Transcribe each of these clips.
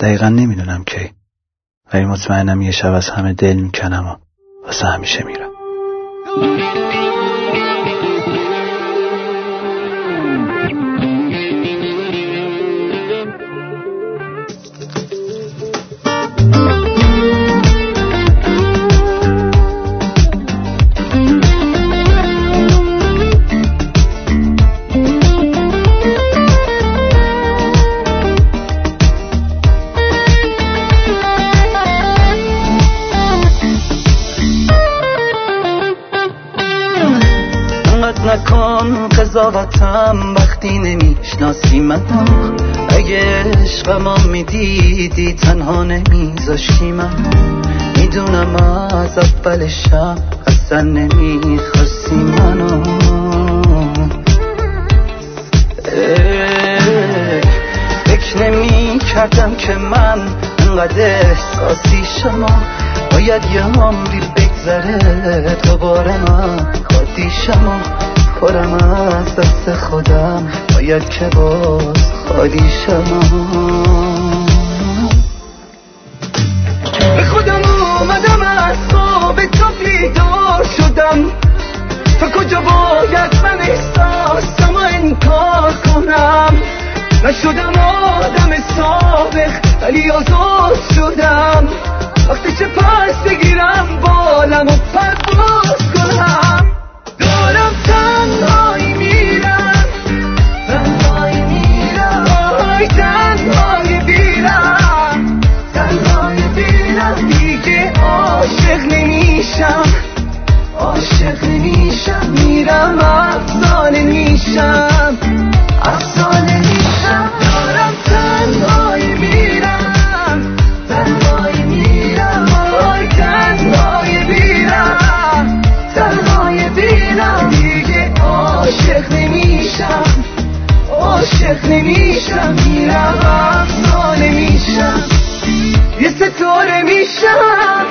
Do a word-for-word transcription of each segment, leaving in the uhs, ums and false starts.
دقیقا نمیدونم کی، ولی مطمئنم یه شب از همه دل میکنم و واسه همیشه میرم. نکن قضاوتم وقتی نمیشناسی منو، اگه عشقمو میدیدی تنها نمیذاشتی منو. میدونم از اول شب اصلا نمیخواستی منو. فکر نمی کردم که من انقدر احساسی شما، باید یه عمری بگذره دوباره من خودیشم و پرم از دست خودم، باید که باز خودیشم. به خودم اومدم از خواب تو بیدار شدم، تا کجا باید من احساسم و انکار کنم. نشدم آدم سابق ولی آزاد شدم، وقتی چه پس بگیرم بالم و پرواز کنم. دارم تنهایی میرم، تنهایی میرم، آی تنهایی بیرم، تنهایی بیرم. دیگه عاشق نمیشم، عاشق نمیشم. میرم افسانه میشم، افسانه میشم. دارم تنهایی میرم، تنهایی میرم، آی تنهایی بیرم، تنهایی بیرم. دیگه عاشق نمیشم، عاشق نمیشم. میرم افسانه میشم، یه ستاره میشم.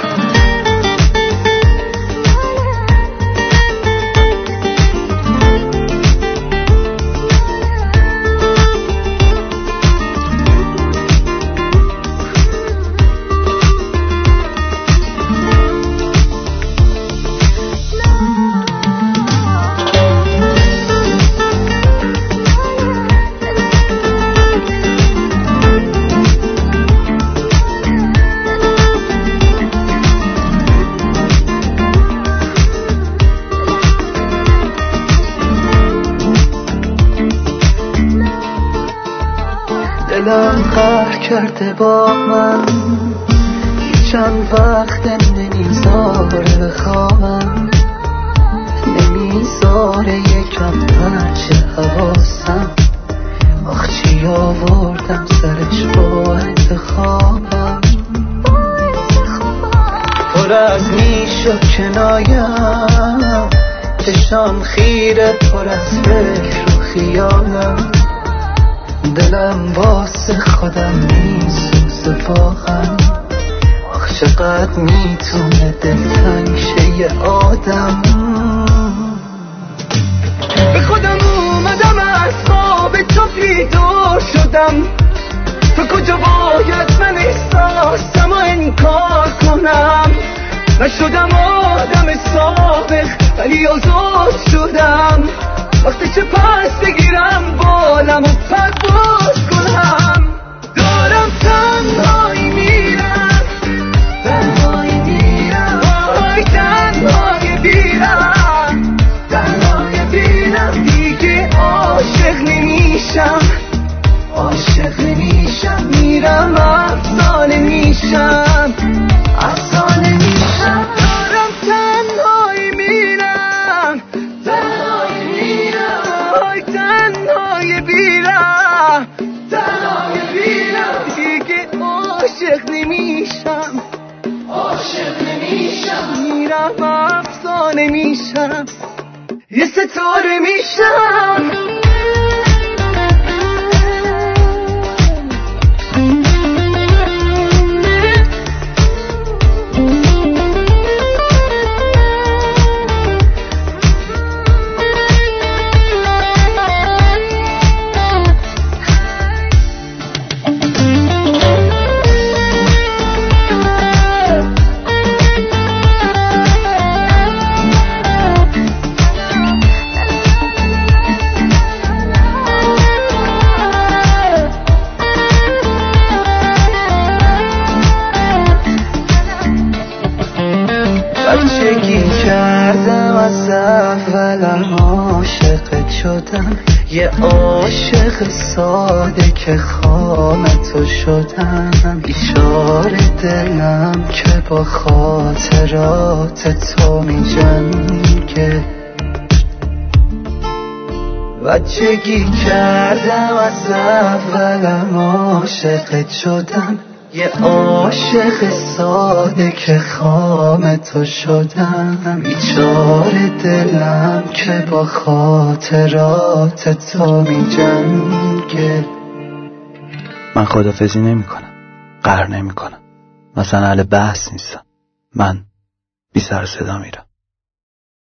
دلم قهر کرده با من، چند وقت نمیذاره بخوابم، نمیذاره یکم پرچه حواسم. آخ چی آوردم سرش با انتخابم، پر از نیش و کنایم، چشام خیره پر از فکر و خیالم. دلم واسه خودم میسوزه واقعا، آخ چقدر میتونه دلتنگ شه یه آدم. به خودم اومدم از خواب تو بیدار شدم، تا کجا باید من احساسم و انکار کنم. نشدم آدم سابق ولی آزاد شدم، وقتی چه پس بگیرم بالم و پرواز کنم. دارم تنهایی میرم، تنهایی میرم، آی تنهایی بیرم، تنهایی بیرم. دیگه عاشق نمیشم، عاشق نمیشم. میرم افسانه میشم، افسانه میشم. دارم تنهایی میرم، تنهایی میرم، آی تنهایی بیرم، تنهایی بیرم. دیگه عاشق نمیشم، عاشق نمیشم. میرم افسانه میشم، یه ستاره میشم. شدم، یه عاشق ساده که خام تو شدم. بیچاره دلم که با خاطرات تو می جنگه. بچگی کردم از اولم عاشقت شدم، یه عاشق ساده که خام تو شدم. بیچاره دلم که با خاطرات تو می جنگه. من خدافزی نمی کنم، قهر نمی کنم، مثلا اهل بحث نیستم. من بی سر صدا میرم.